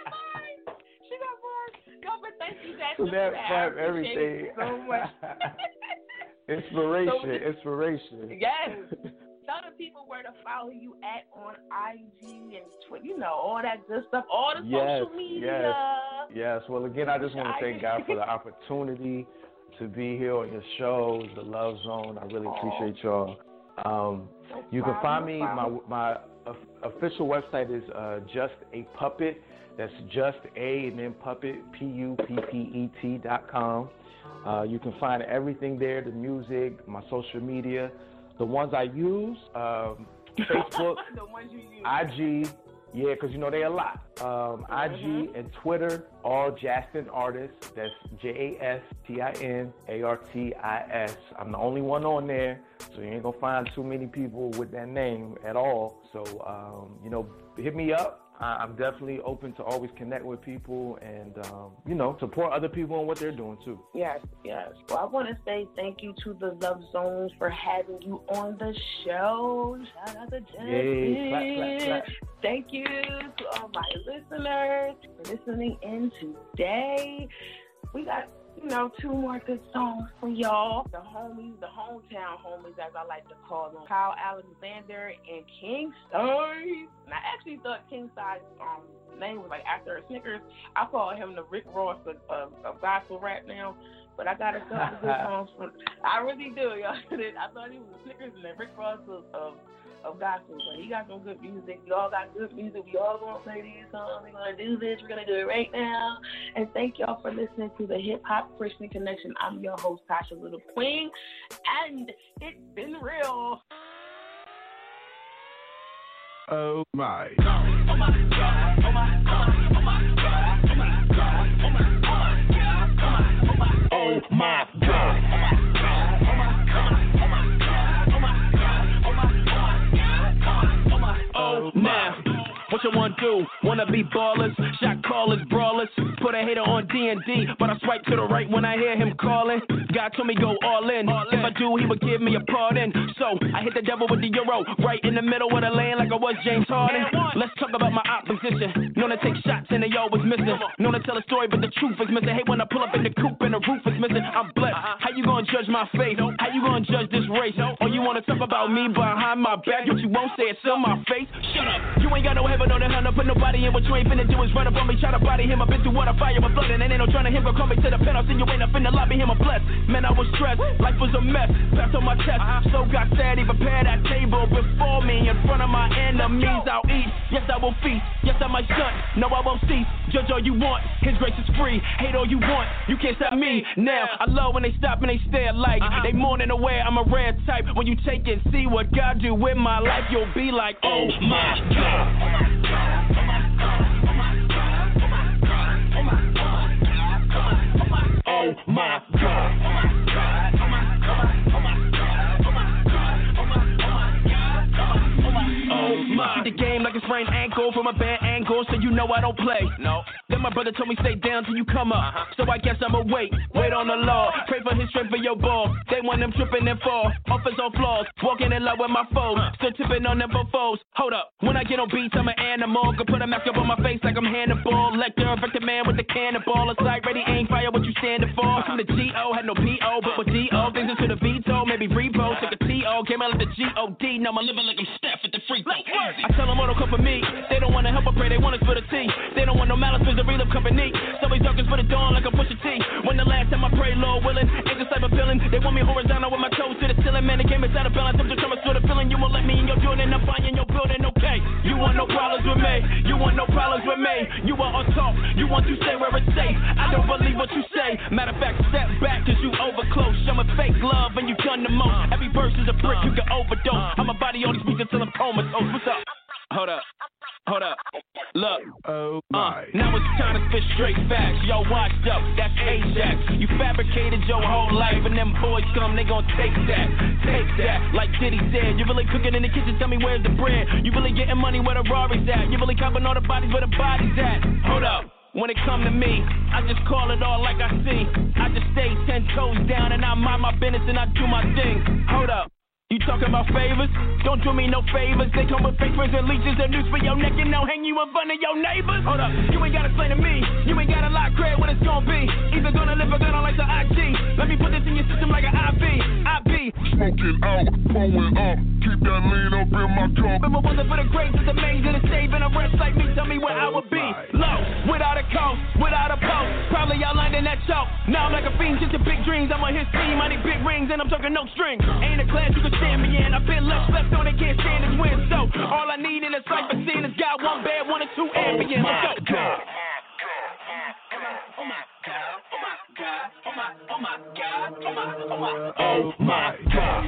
She got bars. Yo, but thank you, that's So that I vibe, everything. it so much. Inspiration, So, inspiration. Yes. Tell the people where to follow you at on I G and Twitter, you know, all that good stuff, all the Yes, social media. yes, yes. Well, again, I just want to thank God for the opportunity to be here on your show, The Love Zone. I really appreciate y'all. Um, you can find me, my my uh, official website is uh, Just a Puppet. That's Just A and then Puppet, P U P P E T dot com. Uh, you can find everything there, the music, my social media. The ones I use, um, Facebook, the ones you use. I G, yeah, because, you know, they a lot. Um, mm-hmm. I G and Twitter, all Jastin Artists. That's J A S T I N A R T I S. I'm the only one on there, so you ain't going to find too many people with that name at all. So, um, you know, hit me up. I'm definitely open to always connect with people and, um, you know, support other people and what they're doing, too. Yes, yes. Well, I want to say thank you to the Love Zones for having you on the show. Shout out to Justin. Yay, clap, clap, clap. Thank you to all my listeners for listening in today. We got, you know, two more good songs for y'all. The homies, the hometown homies, as I like to call them, Kyle Alexander and King Size. And I actually thought King Size's um, name was like after a Snickers. I call him the Rick Ross of, of, of gospel rap now. But I got a couple of good songs from, I really do, y'all. I thought he was a Snickers and the Rick Ross of, of of gospel, but he got some good music. We all got good music. We all gonna play these songs. We're gonna do this. We're gonna do it right now. And thank y'all for listening to the Hip Hop Christian Connection. I'm your host, Tasha Little Queen, and it's been real. Oh my. Oh my God, oh my God, oh my God, oh my God, oh my God, oh my God, oh my God. Oh, now, what you wanna do? Wanna be ballers, shot callers, brawlers. Put a hater on D and D, but I swipe to the right when I hear him calling. God told me go all in. If I do, he would give me a pardon. So I hit the devil with the euro, right in the middle of the lane like I was James Harden. Let's talk about my opposition. Known to take shots and they always missing. Known to tell a story, but the truth is missing. Hate when I pull up in the coupe and the roof is missing. I'm blessed. How you gonna judge my faith? How you gonna judge this race? Or you wanna talk about me behind my back, but you won't say it's on my face? Shut up. You ain't got no heaven or the hell, no put nobody in. What you ain't finna do is run up on me, try to body him. I've been through water, fire, and flooding, and ain't no trying to him. Go call me to the pen, I'll see you ain't up in the lobby, him a bless. Man, I was stressed, life was a mess. Pass on my chest, so got sad, he prepared that table before me. In front of my enemies, I'll eat. Yes, I will feast. Yes, I might stunt. No, I won't cease. Judge all you want, his grace is free. Hate all you want, you can't stop me. Now, I love when they stop and they stare like they mourning aware. I'm a rare type. When you take it, see what God do with my life, you'll be like, oh my God. Oh my God. Oh my God. Oh my God. Oh my God. Oh my God. Oh my God. Oh my God. Oh my God. Oh my God. Oh my God. Oh my God. Oh my God. Oh my God. Oh my. See the game like it's sprained ankle from a bad angle, so you know I don't play. No. Then my brother told me stay down till you come up. Uh-huh. So I guess I'ma wait, wait on the Lord. Pray for his strength for your ball. They want them tripping and fall. Offers on flaws, walking in love with my foes. Still tipping on them foes. Hold up, when I get on beats, I'm an animal. Go put a mask up on my face like I'm Hannibal. Lecter, infected man with the cannonball. A sight ready, aim, fire, what you standing for? I'm the G O, had no P O, but with D O. Things into the veto, maybe repo. Took a T O, came out like the G O D. Now I'm living like I'm Steph at the free throw. I tell them what don't come for me. They don't wanna help, I pray they want us for the tea. They don't want no malice, for the real company. Somebody's darkness for the dawn like a Pusha T. When the last time I prayed, Lord willing, ain't this type of feeling. They want me horizontal with my toes to the ceiling. Man, the game is out of balance. I'm just trying to sort of feeling. You won't let me in your Jordan. I'm fine in your building, okay? You want no problems with me. You want no problems with me. You want on talk. You want to stay where it's safe. I don't believe what you say. Matter of fact, step back cause you over close. I'm a fake love and you done the most. Every verse is a brick, you can overdose. I'ma body all these beats until I'm comatose. What's up? Hold up. Hold up, look, oh my. Uh, now it's time to spit straight facts. Yo, washed up, that's Ajax. You fabricated your whole life, and them boys come, they gon' take that, take that. Like Diddy said, you really cooking in the kitchen, tell me where's the bread. You really getting money where the Rari's at. You really copping all the bodies where the bodies at. Hold up. When it come to me, I just call it all like I see. I just stay ten toes down and I mind my business and I do my thing. Hold up. You talking about favors? Don't do me no favors. They come with fake friends and leeches and noose for your neck and they'll hang you in front of your neighbors. Hold up, you ain't gotta explain to me. You ain't got a lot of credit what it's gonna be. Either gonna live or gonna like the I G. Let me put this in your system like an I V. I B. Smoking out, blowing up. Keep that lean up in my cup. If it wasn't for the grace, it's amazing to save in a rest like me. Tell me where I would be. Low, without a coat, without a post. Probably outlined in that choke. Now I'm like a fiend, just a big dreams. I'm on his team, I need big rings and I'm talking no strings. Ain't a class you can stand me in. I've been left, left on, they can't stand his win. So all I need in this life is seeing is got one bad, one or two ambient. Let's go. Oh my God, oh my God, oh my, oh my God, oh my, oh my, oh my God.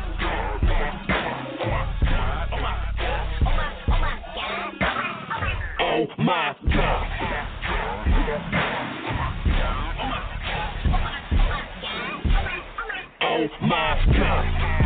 Oh my God. Oh my God.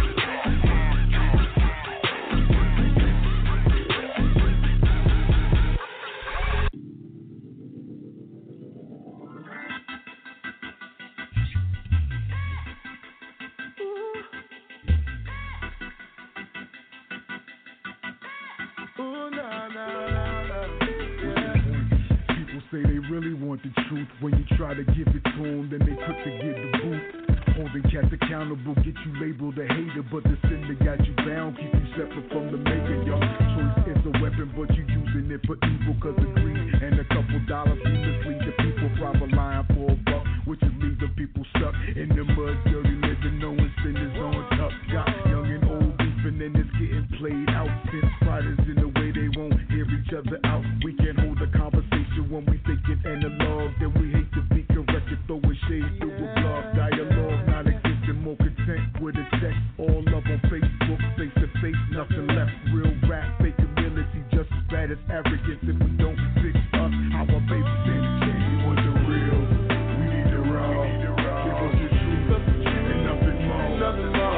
Say they really want the truth. When you try to give it to them, then they quick to get the boot. Holding cats accountable, get you labeled a hater, but the sin that got you bound, keep you separate from the maker. Your choice is a weapon, but you using it for evil, cause of greed and a couple dollars. You mislead the people, proper line for a buck, which is leaving people stuck in the mud, dirty living, knowing sin is on top. Got young and old beefing, and it's getting played out. Since fighters in the way they won't hear each other out. We can't hold a conversation when we thinking analog, then we hate to be corrected, throw a shade through a blog. Dialogue not existing, more content with a text. All love on Facebook, face to face, nothing left. Real rap, fake humility, just as bad as arrogance. If we don't fix us, how our baby say, we want the real, we need the raw. Give us the truth, and nothing more. Nothing more.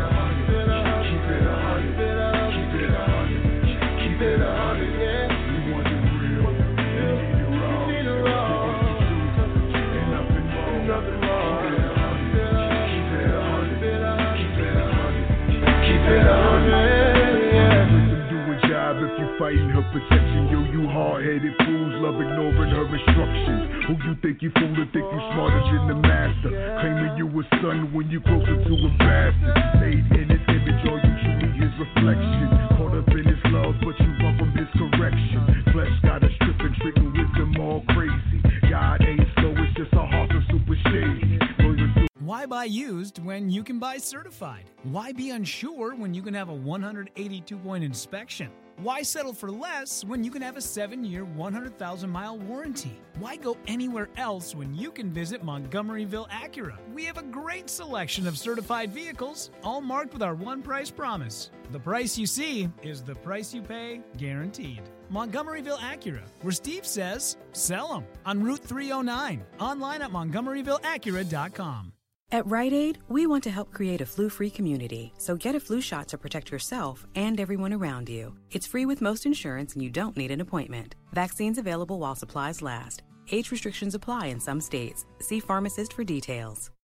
Keep it a hundred, keep it a hundred, keep it a hundred, yeah. We want the real, we need the raw. Give us the truth, and nothing more. Nothing more. Keep it a hundred, keep it a hundred, keep it a hundred, yeah. Listen, do a job if you fighting her protection. Yo, you hard-headed fools, love ignoring her instructions. Who you think you fooling, think you smarter than the master? Claiming you a son when you closer to a bastard. Made in his image, or you truly his reflection. Caught up in his love, but you run from his correction. Flesh got a stripping, tricking wisdom all crazy. God ain't slow, it's just a heart of super shady. Why buy used when you can buy certified? Why be unsure when you can have a one hundred eighty-two point inspection? Why settle for less when you can have a seven-year, one hundred thousand mile warranty? Why go anywhere else when you can visit Montgomeryville Acura? We have a great selection of certified vehicles, all marked with our one price promise. The price you see is the price you pay, guaranteed. Montgomeryville Acura, where Steve says, sell them, on Route three oh nine, online at Montgomeryville Acura dot com. At Rite Aid, we want to help create a flu-free community, so get a flu shot to protect yourself and everyone around you. It's free with most insurance and you don't need an appointment. Vaccines available while supplies last. Age restrictions apply in some states. See pharmacist for details.